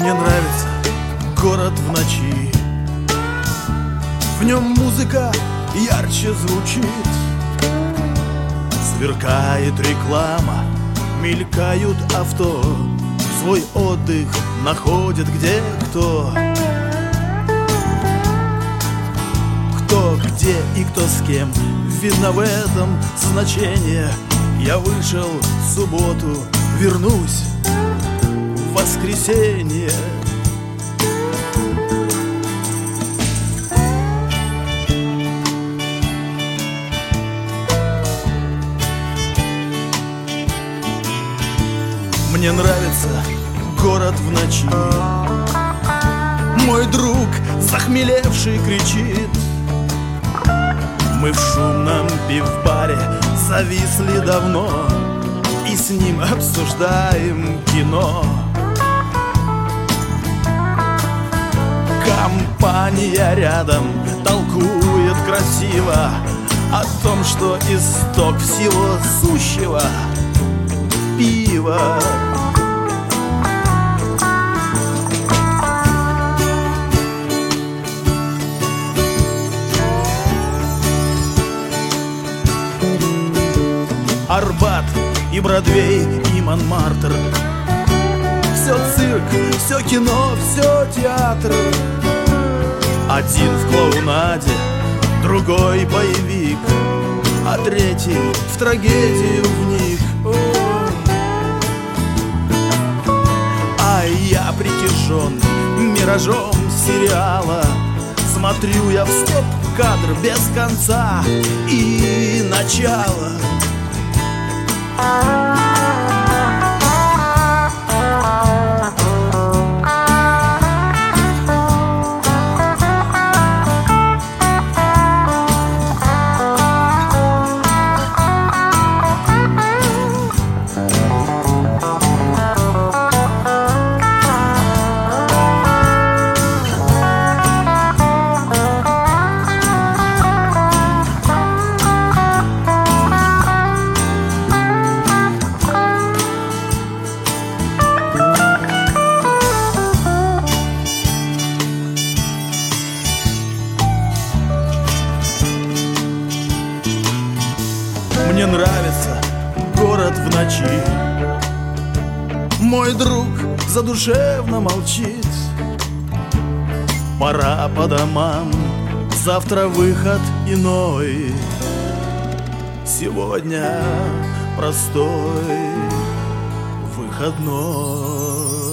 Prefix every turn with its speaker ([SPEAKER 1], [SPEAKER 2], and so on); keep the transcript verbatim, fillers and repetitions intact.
[SPEAKER 1] Мне нравится город в ночи, в нем музыка ярче звучит, сверкает реклама, мелькают авто, свой отдых находит где кто. Кто где и кто с кем, видно в этом значение. Я вышел в субботу, вернусь в воскресенье. Мне нравится город в ночи, мой друг захмелевший кричит. Мы в шумном пивбаре зависли давно и с ним обсуждаем кино. Компания рядом толкует красиво о том, что исток всего сущего — пиво. Арбат и Бродвей и Монмартр, все цирк, все кино, все театр. Один в клоунаде, другой боевик, а третий в трагедию вник. А я притяжен миражом сериала, смотрю я в стоп-кадр без конца и начала. Мне нравится город в ночи, мой друг задушевно молчит. Пора по домам, завтра выход иной. Сегодня простой выходной.